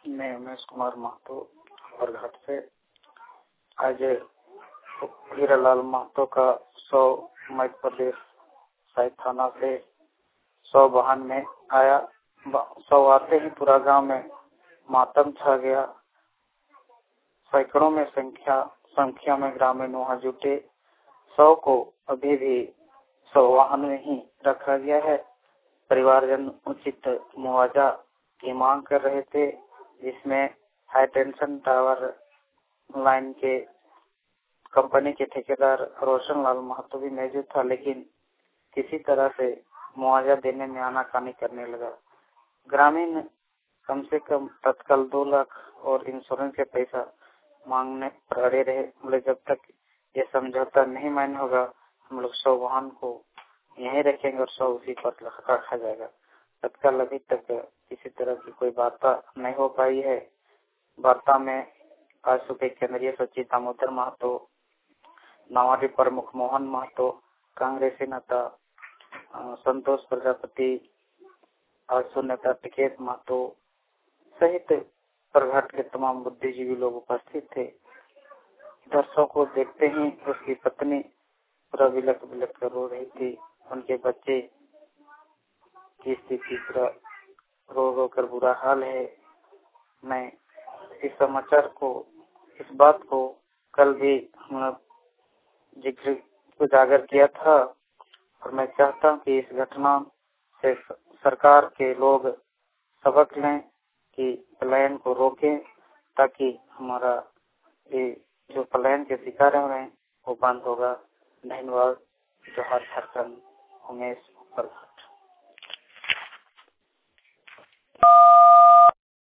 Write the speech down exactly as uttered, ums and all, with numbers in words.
मैं उमेश कुमार महतो बरघाट से। आज हीरालाल महतो का सौ मध्य प्रदेश साहिब थाना से सौ वाहन में आया। सौ आते ही पूरा गांव में मातम छा गया। सैकड़ों में संख्या संख्या में ग्रामीण वहां जुटे। सौ को अभी भी सौ वाहन में ही रखा गया है। परिवारजन उचित मुआवजा की मांग कर रहे थे, जिसमें हाई टेंशन टावर लाइन के कंपनी के ठेकेदार रोशन लाल महतो भी मौजूद था, लेकिन किसी तरह से मुआवजा देने में आनाकानी करने लगा। ग्रामीण कम से कम तत्काल दो लाख और इंश्योरेंस के पैसा मांगने पर अड़े रहे। बोले जब तक ये समझौता नहीं मान्य होगा हम लोग सौ वाहन को यहीं रखेंगे और सौ उसी पर रखा जाएगा। तत्काल अभी तक किसी तरह की कोई वार्ता नहीं हो पाई है। वार्ता में आजसू के केंद्रीय सचिव दामोदर महतो, नावाडी प्रमुख मोहन महतो, कांग्रेसी नेता संतोष प्रजापति, आजसू नेता टिकेत महतो सहित बरघाट के तमाम बुद्धिजीवी लोग उपस्थित थे। दर्शकों को देखते ही उसकी पत्नी पूरा बिलक बिलक कर रो रही थी। उनके बच्चे की स्थिति पूरा रो रो कर बुरा हाल है। मैं इस समाचार को, इस बात को कल भी जिक्र उजागर किया था और मैं चाहता हूँ कि इस घटना से सरकार के लोग सबक लें कि पलायन को रोकें, ताकि हमारा ये जो पलायन के शिकार हो रहे हैं वो बंद होगा। धन्यवाद। जोहार झारखंड। उमेश।